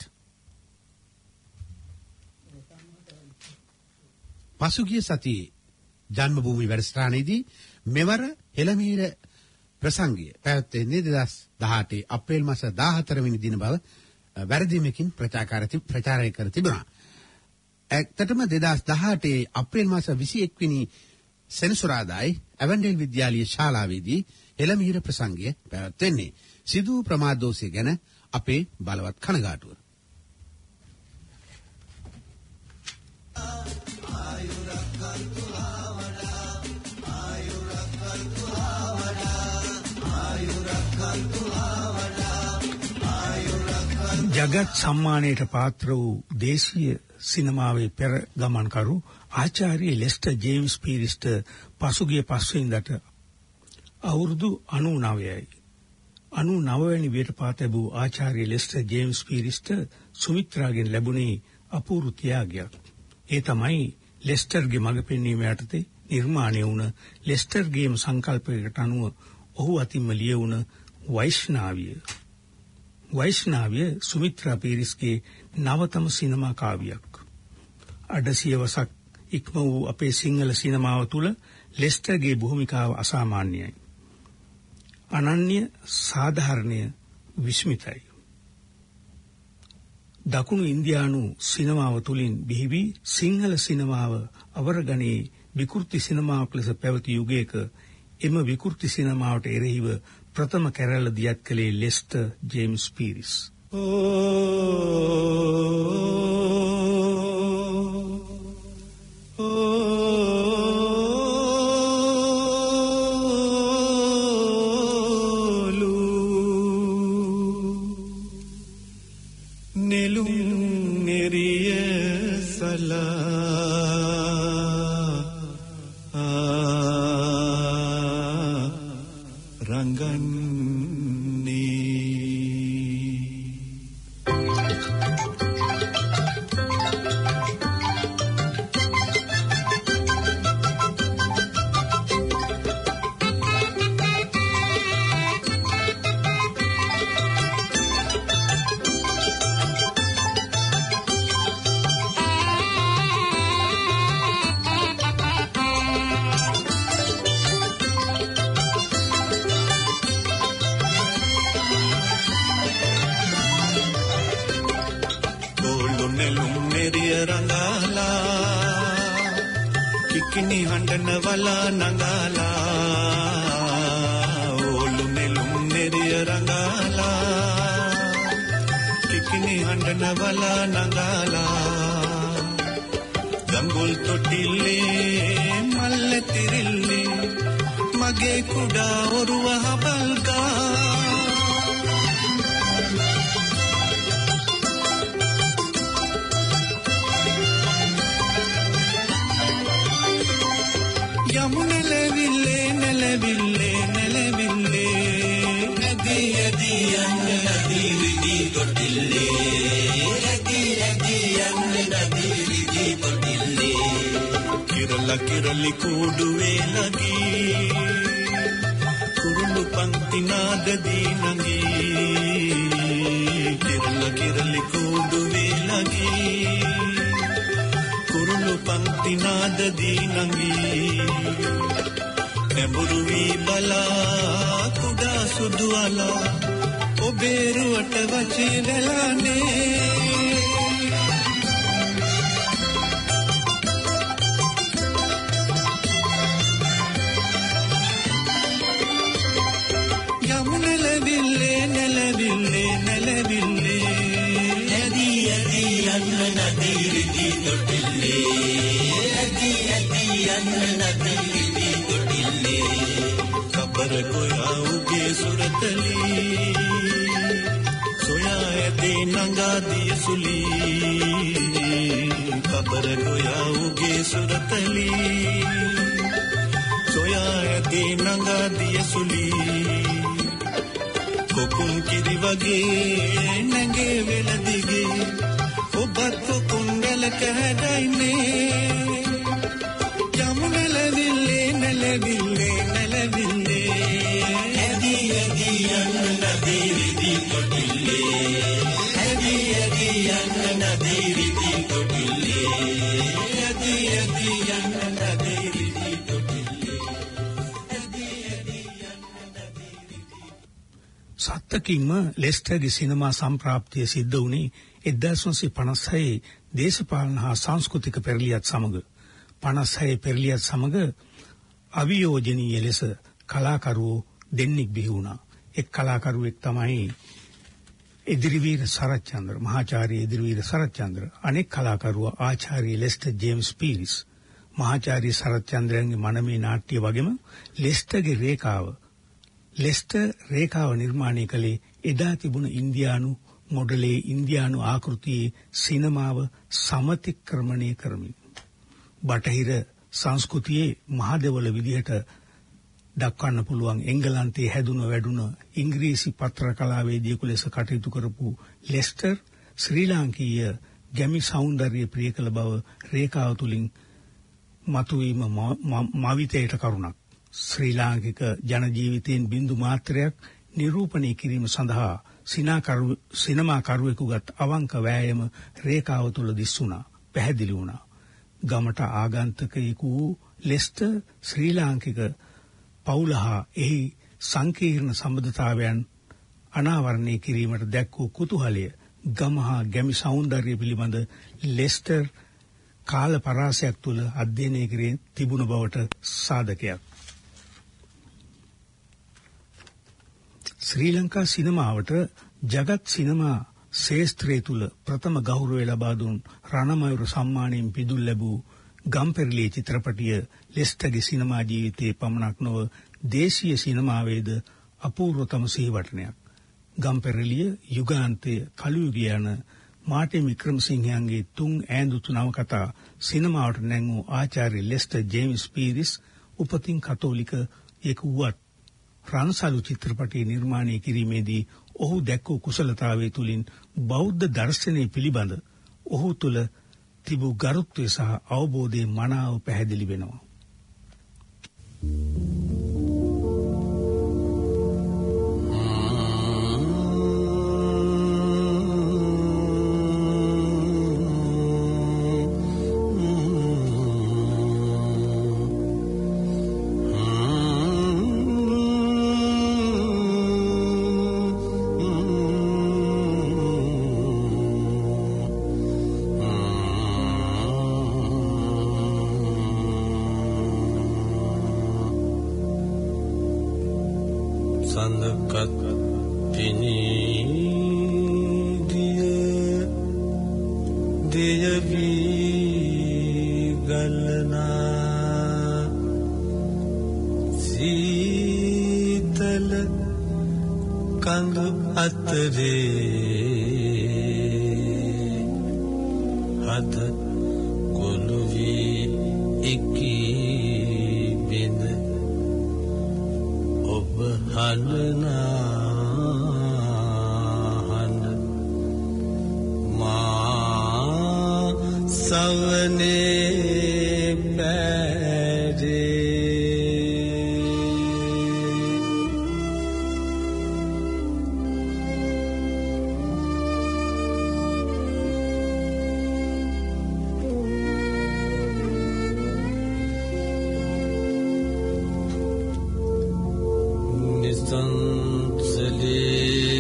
පසුගිය සතියේ ජන්මභූමි වැඩසටහනේදී මෙවර හෙළමිහිර ප්‍රසංගය පැවැත්වෙන්නේ දෙදාස් දහඅටේ අප්‍රේල් මාස දාහතර වෙනි දින බව වැරදීමකින් ප්‍රචාරය කර තිබුණා. ඇත්තටම දෙදාස් දහඅටේ අප්‍රේල් මාස විසි එක් වෙනි සෙනසුරාදායි ඇවන්ඩේල් විද්‍යාලීය ශාලාවේදී හෙළමිහිර ප්‍රසංගය පැවැත්වෙන්නේ. සිදු ප්‍රමාදෝෂය ගැන අපේ බලවත් කනගාටුව. ජගත් සම්මානයට පාත්‍ර වූ දේශීය සිනමාවේ පෙර ගමන්කරු ආචාර්ය ලෙස්ටර් ජේම්ස් පීරිස්ට පසුගිය පස්වෙනිදාට අවුරුදු අනූනවයයි. අනූනව වෙනි වියට පාත් ලැබූ ආචාර්ය ලෙස්ටර් ජේම්ස් පීරිස්ට සුමිත්‍රාගෙන් ලැබුණේ අපූර්ව ත්‍යාගයක්. ඒ තමයි ලෙස්ටර්ගේ මඟ පෙන්වීම යටතේ නිර්මාණය වුණ ලෙස්ටර්ගේම සංකල්පයකට අනුව ඔහු අතින්ම ලියවුණ වෛෂ්ණාවිය. වෛෂ්ණාවිය සුමිත්‍රා පීරිස්ගේ නවතම සිනමා කාව්‍යයක්. අඩසියවසක් ඉක්ම වූ අපේ සිංහල සිනමාව තුළ ලෙස්ටර්ගේ භූමිකාව අසාමාන්‍යයි. අනන්‍ය, සාධාරණය, විස්මිතයි. දකුණු ඉන්දියානු සිනමාව තුළින් බිහිවි සිංහල සිනමාව අවරගණයේ විකෘති සිනමාවක් ලෙස පැවති යුගයක එම විකෘති සිනමාවට එරෙහිව ප්‍රථම කැරැල්ල දියත් කළේ ලෙස්ටර් ජේම්ස් පීරිස්. කිකිනි හඬන වලා නඟාලා ඕලු නෙළුම් නෙරිය රඟාලා කිකිනි හඬන වලා නඟාලා ගම්බුල් තොටිල්ලේ මල්ල තිරිල්ලේ මගේ කුඩා ඔරුව හබල්ගා Neleville, Neleville, Neleville, Nadi, Nadi, Nadi, Nadi, Totille, Nadi, Nadi, Nadi, Nadi, Totille. Kerala, Kerala, Kuduwe lagi, Kurulu pangti nada di nangi. Kerala, Kerala, Kuduwe lagi. පංක්ති නාද දී නංගි නැඹුරු වී බලා කුඩා සුදු අලා ඔබේ රුවට වචී වැලානේ යමු නැලවිල්ලේ නැලවිල්ලේ නැලවිල්ලේ ඇදී ඇදී යන්න නදී රිදී තොටිල්ලේ ඇදී ඇදී යන්න නදී රිදී තොටිල්ලේ කප කබර ගොයා උගේ සුරතලී සොයා ඇතේ නඟා දිය සුලී කබර ගොයා උගේ සුරතලී සොයා ඇතේ නඟා දිය සුලී කොකුම් කිරි වගේ නැගේ වෙල දිගේ ඔබත් කොකුන්ගලක හැඩයිනේ යමු නැලවිල්ලේ නැලවිල්ලේ නැලවිල්ලේ ඇදී ඇදී යන්න නදී රිදි කොටිල්ලේ ඇදී ඇදී යන්න නදී රිදි කොටිල්ලේ ඇදී ඇදී යන්න නදී රිදි කොටිල්ලේ ඇදී ඇදී යන්න නදී රිදි සත්තකින්ම ලෙස්ටර්ගේ සිනමා සම්ප්‍රාප්තිය සිද්ධ වුණේ එක්දාස් නවසිය පනස්හය දේශපාලන හා සංස්කෘතික පෙරලියත් සමග. පනස්හය පෙරලියත් සමග අවියෝජනීය ලෙස කලාකරුවෝ දෙන්නෙක් බිහි වුණා. එක් කලාකරුවෙක් තමයි එදිරිවීර සරච්චන්ද්‍ර, මහාචාර්ය එදිරිවීර සරච්චන්ද්‍ර. අනෙක් කලාකරුවා ආචාර්ය ලෙස්ටර් ජේම්ස් පීරිස්. මහාචාර්ය සරච්චන්ද්‍රයන්ගේ මනමේ නාට්‍ය වගේම ලෙස්ටර්ගේ රේඛාව ලෙස්ටර් රේඛාව නිර්මාණය කළේ එදා තිබුණ ඉන්දියානු මොඩලේ ඉන්දියානු ආකෘතියේ සිනමාව සමතික්‍රමණය කරමින් බටහිර සංස්කෘතියේ මහදෙවල විදිහට දක්වන්න පුළුවන් එංගලන්තයේ හැදුන වැඩුණ ඉංග්‍රීසි පත්‍ර කලාවේදියෙකු ලෙස කටයුතු කරපු ලෙස්ටර් ශ්‍රී ලාංකීය ගැමි සෞන්දර්ය ප්‍රිය කළ බව රේඛාව තුලින් මතුවීම මවිතයට කරුණක්. ශ්‍රී ලාංකික ජන ජීවිතයෙන් බිඳු මාත්‍රයක් නිරූපණය කිරීම සඳහා සිනමා කරුවෙකුගත් අවංක වෑයම රේඛාව තුළ දිස්සුණා, පැහැදිලි වුණා. ගමට ආගන්තුකයෙකු ලෙස්ටර් ශ්‍රී ලාංකික පවුල හා එහි සංකීර්ණ සම්බන්ධතාවයන් අනාවරණය කිරීමට දැක්වූ කුතුහලය ගම හා ගැමි සෞන්දර්ය පිළිබඳ ලෙස්ටර් කාල පරාසයක් තුළ අධ්‍යයනය කරේ තිබුණ බවට සාධකයක්. ශ්‍රී ලංකා සිනමාවට ජගත් සිනමා ශේස්ත්‍රයේ තුල ප්‍රථම ගෞරවය ලබා දුන් රණමයුර සම්මානයෙන් පිදුල් ලැබූ ගම්පෙරළියේ චිත්‍රපටිය ලෙස්ටර්ගේ සිනමා ජීවිතයේ පමණක් නොව දේශීය සිනමාවේද අපූර්වතම සිහිවටනයක්. ගම්පෙරළිය යුගාන්තය කලුයුගය යන මාටි වික්‍රමසිංහයන්ගේ තුන් ඈඳුතු නවකතා සිනමාවට නැංවූ ආචාර්ය ලෙස්ටර් ජේම්ස් පීරිස් උපතින් කතෝලික යෙකු වුවත් රන්සලු චිත්‍රපටයේ නිර්මාණය කිරීමේදී ඔහු දැක්වූ කුසලතාවය තුළින් බෞද්ධ දර්ශනය පිළිබඳ ඔහු තුළ තිබූ ගරුත්වය සහ අවබෝධය මනාව පැහැදිලි වෙනවා. සඳකත් පිනීදිය දෙයවී ගලනා සීතල කඳු අතරේ හද ගොනු වී එකී බිඳ ඔබ හලනාහන මා සවනේ පැරේ නිසංසලේ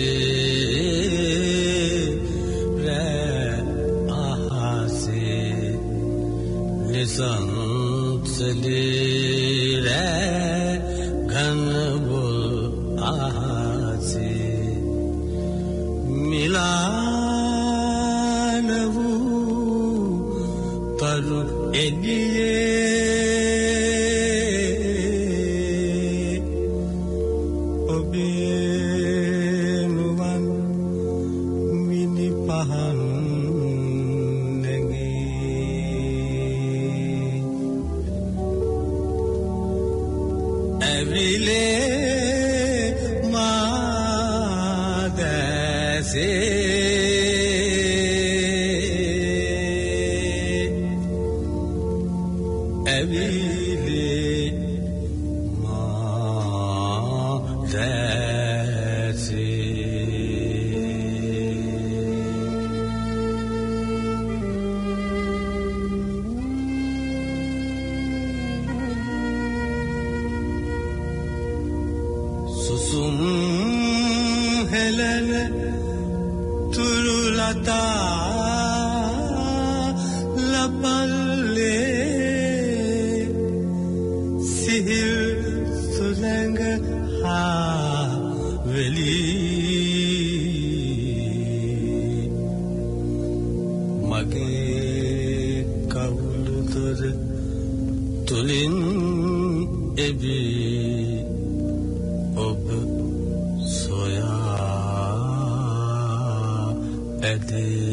රැ අහසේ නිසංසලේ රැ ඝනබුල් අහසේ මිලාන වූ තරු එළියේ ඔබේ නුවන් මිනි පහන් නැගී ඇවිලේ මා දැසේ සුසුම් හෙලන තුරුලතා ලපල්ලේ සිහිල් සුළඟ හා වෙලී මගේ කවුළුතොර තුලින් එබී ඔබ සොයා ඇදේ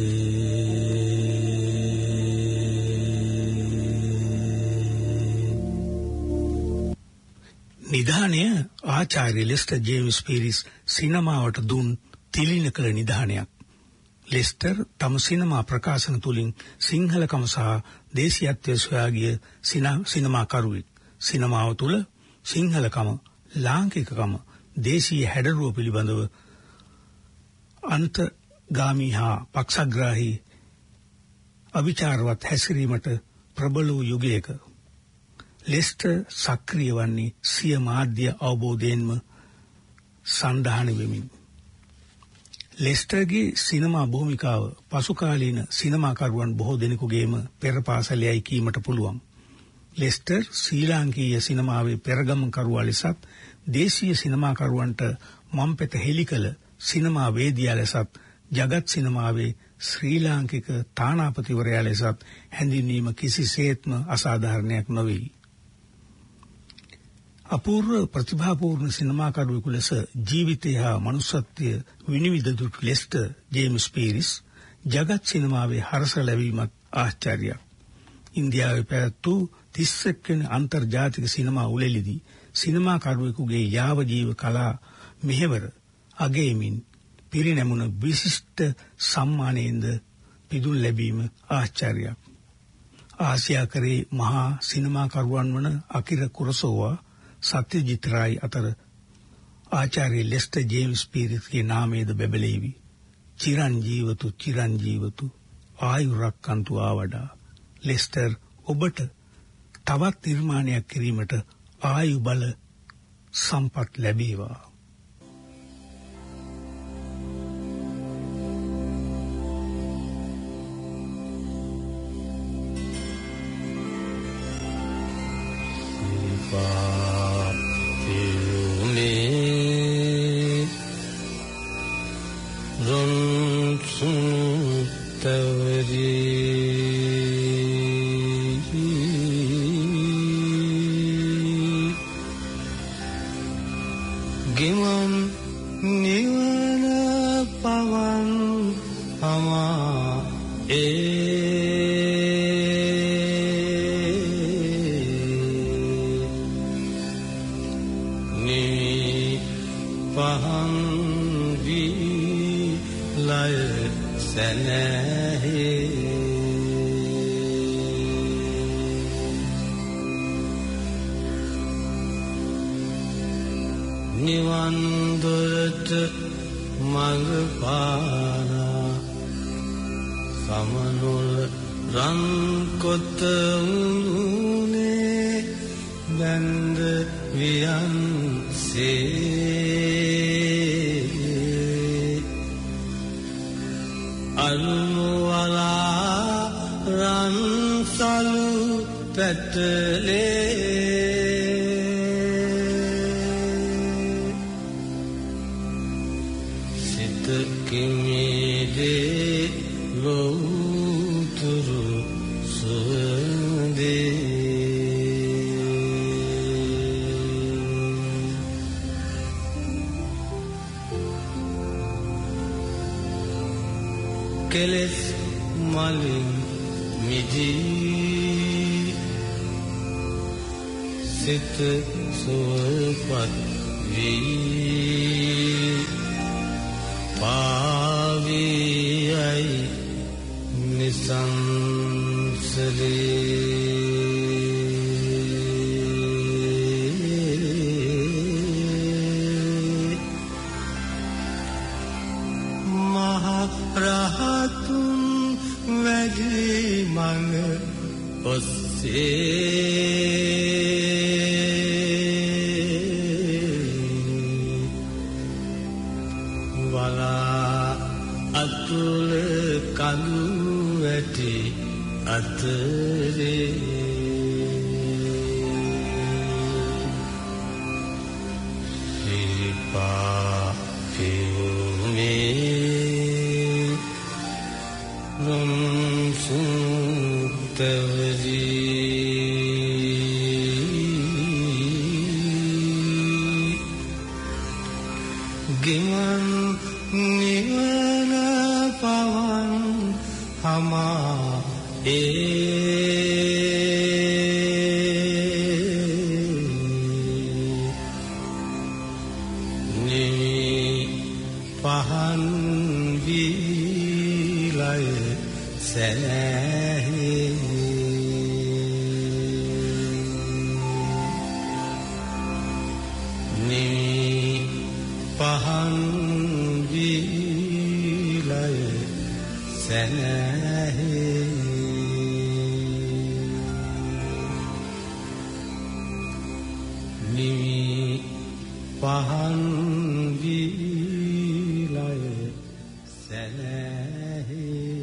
නිධානය ආචාර්ය ලෙස්ටර් ජේම්ස් පීරිස් සිනමාවට දුන් තිලින කළ නිධානයක්. ලෙස්ටර් තම සිනමා ප්‍රකාශන තුලින් සිංහලකම සහ දේශීයත්වය සොයා ගිය සිනමාකරුවෙක්. සිනමාව තුළ සිංහලකම ලාංකිකකම දේශීය හැඩරුව පිළිබඳව අන්තගාමී හා පක්ෂග්‍රාහී අවිචාරවත් හැසිරීමට ප්‍රබල වූ යුගයක ලෙස්ටර් සක්‍රිය වන්නේ සිය මාධ්‍ය අවබෝධයෙන්ම සන්ධාන වෙමින්. ලෙස්ටර්ගේ සිනමා භූමිකාව පසුකාලීන සිනමාකරුවන් බොහෝ දෙනෙකුගේම පෙරපාසලයයි කීමට පුළුවන්. ලෙස්ටර් ශ්‍රී ලාංකීය සිනමාවේ පෙරගමන්කරුවා ලෙසත් දේශීය සිනමාකරුවන්ට මම්පෙත හෙළි කළ සිනමා වේදියා ලෙසත් ජගත් සිනමාවේ ශ්‍රී ලාංකික තානාපතිවරයා ලෙසත් හැඳින්වීම කිසිසේත්ම අසාධාරණයක් නොවේ. අපූර්ව ප්‍රතිභාපූර්ණ සිනමාකරුවෙකු ලෙස ජීවිතය හා මනුස්සත්වය විනිවිද දුටු ලෙස්ටර් ජේම්ස් පීරිස් ජගත් සිනමාවේ හරස ලැබීමත් ආශ්චර්යයක්. ඉන්දියාවේ පැවැත් වූ තිස්සෙක් වෙනි අන්තර්ජාතික සිනමා උළෙලෙදී සිනමාකරුවෙකුගේ යාව ජීව කලා මෙහෙවර අගයමින් පිරිනැමුණ විශිෂ්ට සම්මානයෙන්ද පිදුම් ලැබීම ආශ්චර්යයක්. ආසියාකරේ මහා සිනමාකරුවන් වන අකිර කුරසෝවා සත්‍යජිත් රායි අතර ආචාර්ය ලෙස්ටර් ජේම්ස් පීරිස්ගේ නාමයේද බැබලෙවි. චිරංජීවතු චිරංජීවතු ආයුරක්කන්තු ආවඩා. ලෙස්ටර් ඔබට තවත් නිර්මාණයක් කිරීමට ආයු බල සම්පත් ලැබේවා. නිවන් දොරට මඟ පානා සමනොල රන් කොත උනේ බැඳ වියන්සේ අනුවලා රන් සලු පැටලේ කිමිදේ ලෝතුරු සුවඳේ කෙලෙස් මලින් මිදී සිත සුවපත් වී පාවියයි නිසංසලේ රහතුන් වැඩි මඟ ඔස්සේ වලා අතුල කඳු වැටි අතරේ සිරිපා පියුමේ ගිමන් නිවන පවන් හමා ඒ නිමි පහන් වීලය සැනහේ නිමි පහන් වීලය සැනහේ නිමි පහන් වීලය සැනහේ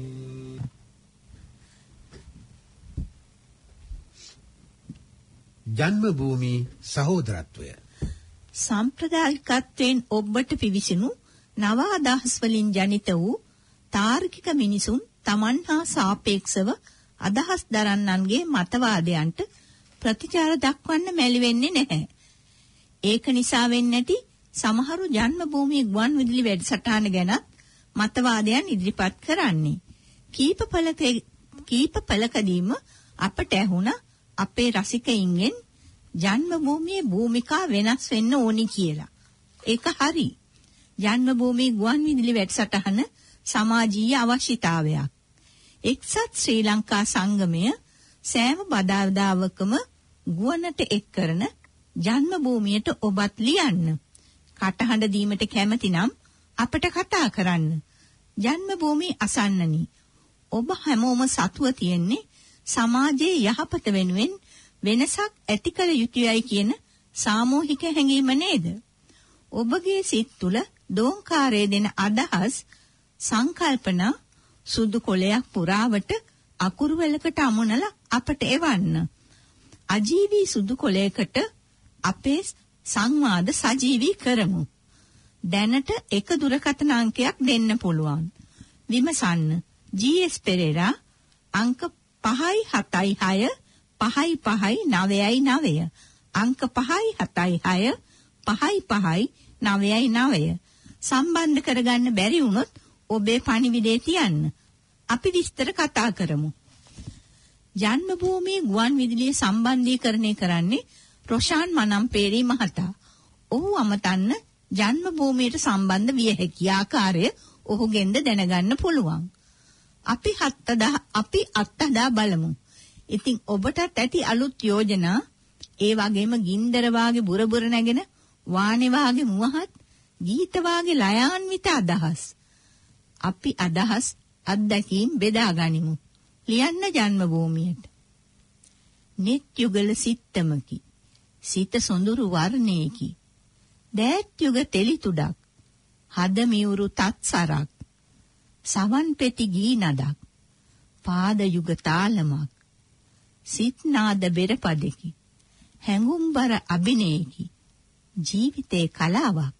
ජන්මභූමි සහෝදරත්වය සම්ප්‍රදායිකත්වයෙන් ඔබට පිවිසුණු නව අදහස් වලින් ජනිත වූ තාර්කික මිනිසුන් Taman හා සාපේක්ෂව අදහස් දරන්නන්ගේ මතවාදයන්ට ප්‍රතිචාර දක්වන්න මැලි වෙන්නේ නැහැ. ඒක නිසා වෙන්නේ නැති සමහරු ජන්මභූමි ගුවන් විදුලි වැඩසටහන ගැන මතවාදයන් ඉදිරිපත් කරන්නේ. කීප පළක කීප පළකදීම අපට ඇහුණ අපේ රසිකයින්ගෙන් ජන්මභූමියේ භූමිකා වෙනස් වෙන්න ඕනි කියලා. ඒක හරි. ජන්මභූමි ගුවන් විදුලි වැඩසටහන සමාජීය අවශ්‍යතාවයක්. එක්සත් ශ්‍රී ලංකා සංගමය සෑම බදාදාවකම ගුවනට එක් කරන ජන්මභූමියට ඔබත් ලියන්න. කටහඬ දීමට කැමති නම් අපට කතා කරන්න. ජන්මභූමි අසන්නනි. ඔබ හැමෝම සතුව තියෙන්නේ සමාජයේ යහපත වෙනුවෙන් වෙනසක් ඇති කළ යුතුයයි කියන සාමූහික හැඟීම නේද? ඔබගේ සිත් තුළ දෝංකාරය දෙන අදහස් සංකල්පනා සුදු කොළයක් පුරාවට අකුරු වලකට අමුණලා අපට එවන්න. අජීවී සුදු කොළයකට අපේ සංවාද සජීවී කරමු. දැනට එක දුරකථන අංකයක් දෙන්න පුළුවන්. විමසන්න. ජී.එස්. පෙරේරා අංක පහයි හතයි හය පහයි පහයි නවයයි නවය අංක පහයි හතයි හය පහයි පහයි නවයයි නවය සම්බන්ධ කරගන්න බැරි වුණොත් ඔබේ පණිවිඩය තියන්න. අපි විස්තර කතා කරමු. ජන්මභූමි ගුවන් විදුලිය සම්බන්ධීකරණය කරන්නේ රොෂාන් මනම්පේරි මහතා. ඔහු අමතන්න ජන්මභූමියට සම්බන්ධ විය හැකි ආකාරය ඔහුගෙන්ද දැනගන්න පුළුවන්. අපි හත්දා අපි අත්හදා බලමු. ඉතින් ඔබටත් ඇති අලුත් යෝජනා, ඒ වගේම ගින්දර වාගේ බුර බුර නැගෙන වානේ වාගේ මුවහත් ගීත වාගේ ලයාන්විත අදහස්. අපි අදහස් අත්දැකීම් බෙදා ගනිමු. ලියන්න ජන්මභූමියට. net යුගල සිත්තමකි. සිත සොඳුරු වර්ණයේකි. දෑත් යුග තෙලි තුඩක්. හද මියුරු තත්සරක්. සවන් පෙති ගී නදක්. පාද යුග තාලමක්. සිත් නාද බෙරපදකි. හැඟුම්බර අභිනයකි. ජීවිතේ කලාවක්.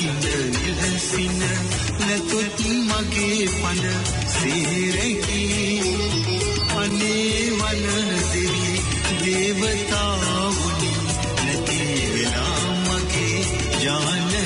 රකින්න ඉලසින නැතොත් මගේ පන සේරකි අනේ වන දෙවි දේවතාවුනි නැති වෙලා මගේ ජානකි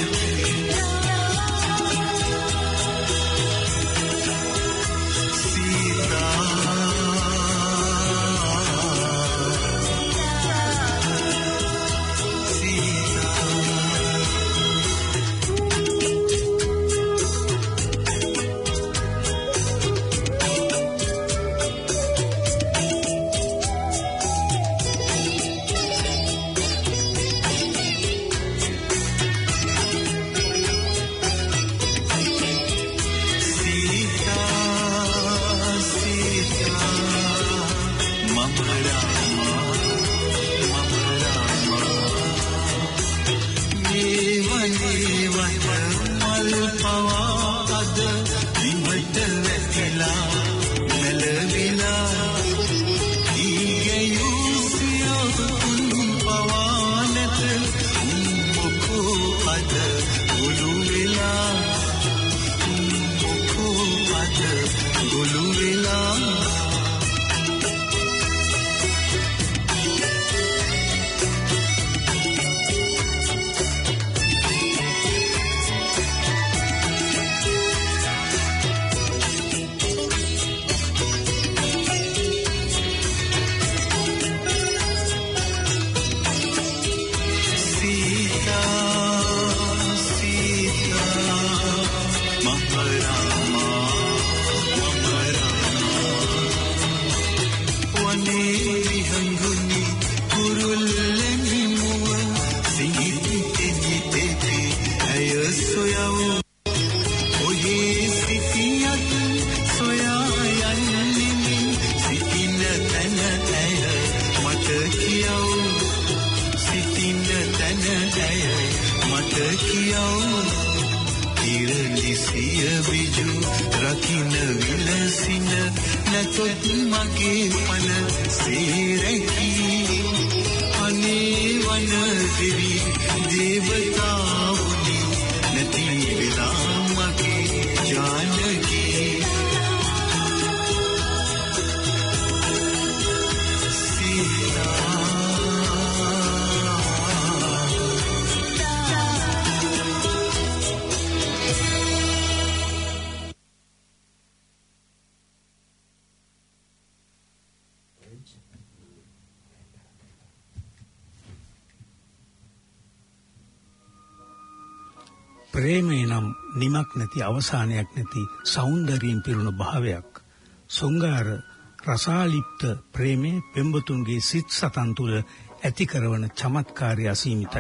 ප්‍රේමේ නම් නිමක් නැති අවසානයක් නැති సౌందර්යයෙන් පිරුණු භාවයක්. සොංගාර රසාලිප්ත ප්‍රේමේ පෙම්බතුන්ගේ සිත් සතන් තුළ ඇති කරන චමත්කාරය අසීමිතයි.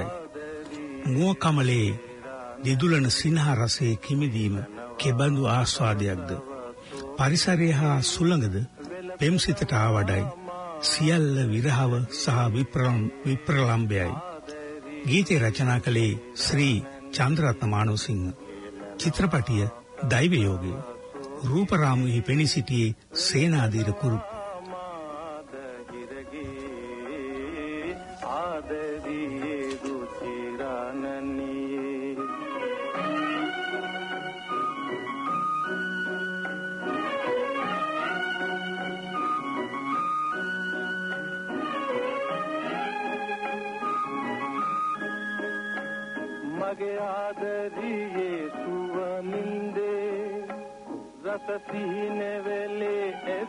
මුව කමලේ දෙදුලන සිනහ රසයේ කිමිදීම කෙබඳු ආස්වාදයක්ද. පරිසරය හා සුළඟද පෙම්සිතට ආවඩයි. සියල්ල විරහව සහ විප්‍රලම්භයයි. ගීතේ රචනා කළේ ශ්‍රී චන්ද්‍රරත්න මානවසිංහ. චිත්‍රපටිය දෛවයෝගය. රූපරාමුෙහි පෙනී සිටියේ සේනාධීර කුරුප්. මගේ ආදරියේ සුවමින්දේ රස සිහිනෙවෙලේ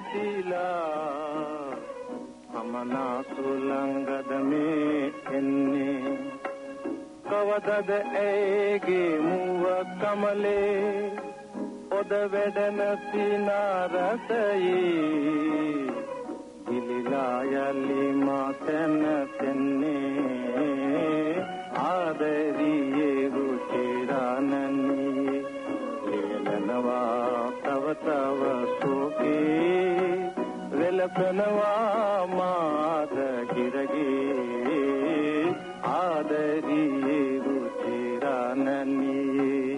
ඇතිලා අමනා සුළංගද මේ එන්නේ කවදද ඇගේ මුව කමලේ ඔද වැඩන සිනා රසයේ ඉලිලා යලි මා තන තෙන්නේ ආදරියේ රුචිරානනී ලේලනවා තව තව සෝකේ වෙලපනවා මාද කිරගේ ආදරියේ රුචිරානනී.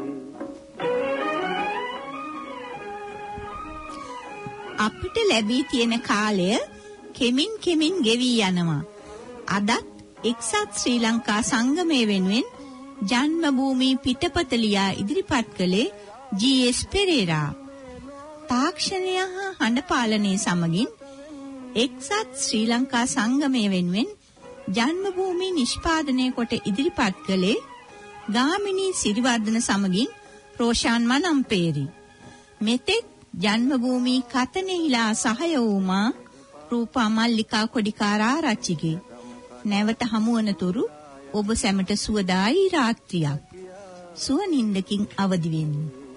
අපිට ලැබී තියෙන කාලය කෙමින් කෙමින් ගෙවී යනවා. අදත් එක්සත් ශ්‍රී ලංකා සංගමය වෙනුවෙන් ජන්මභූමි පිටපත ලියා ඉදිරිපත් කළේ ජී.එස්. පෙරේරා. තාක්ෂණය හා හඬ පාලනයේ සමගින් එක්සත් ශ්‍රී ලංකා සංගමය වෙනුවෙන් ජන්මභූමි නිෂ්පාදනය කොට ඉදිරිපත් කළේ ගාමිණී සිරිවර්ධන සමගින් රෝෂාන් මනම්පේරි. මෙතෙක් ජන්මභූමි කතනෙහිලා සහය වූමා රූපා මල්ලිකා කොඩිකාරාරච්චිගේ. නැවත හමුවනතුරු ඔබ සැමට සුවදායි රාත්‍රියක්. සුවනින්දකින් අවදි වෙන්න.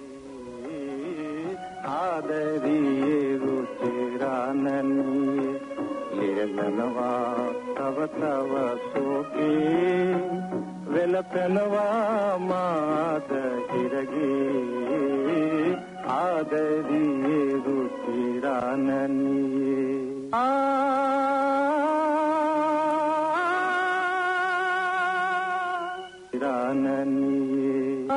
ආදරියේ රුචිරානනියේ ලියනනවා තව තව සෝකේ වෙලපෙනවා මාද හිරගේ ආදරියේ රුචිරානනියේ ආ රානනියේ